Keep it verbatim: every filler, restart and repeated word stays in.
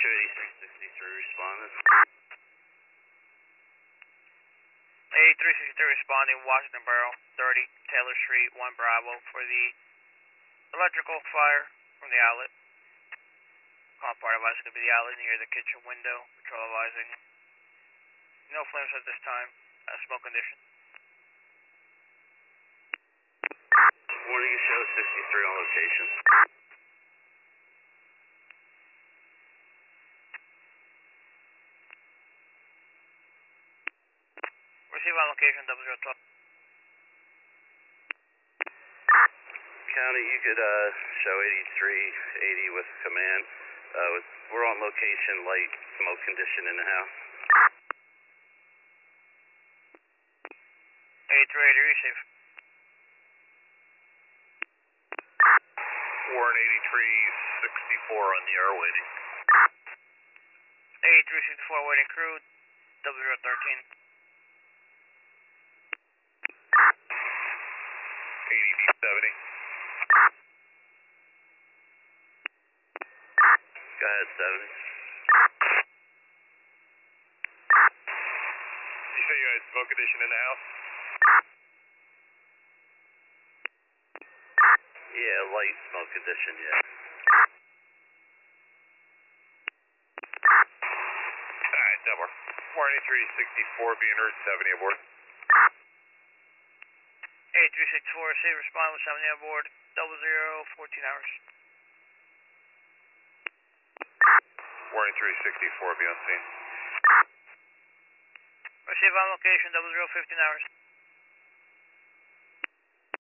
Show eighty-six sixty-three responding. eighty-three sixty-three responding, Washington Borough, thirty Taylor Street, one Bravo for the electrical fire from the outlet. Call part advice could be the outlet near the kitchen window, control advising. No flames at this time, uh, smoke condition. Warning, show sixty-three on location. Receive on location, double zero twelve. County, you could uh, show eighty-three eighty with command. Uh, with, we're on location, light smoke condition in the house. eighty-three eighty, receive. Warren eighty-three sixty-four on the air waiting. eighty-three sixty-four waiting crew, double zero thirteen. eighty B seventy. Go ahead, seventy. You say you had smoke condition in the house? Yeah, light smoke condition, yeah. Alright, that works. Warren eighty-three sixty-four being heard, seventy aboard. eighty-three sixty-four, receive, respond with seventy on board, double zero, fourteen hours. Warren three sixty-four, be on scene. Receive on location, double zero, fifteen hours.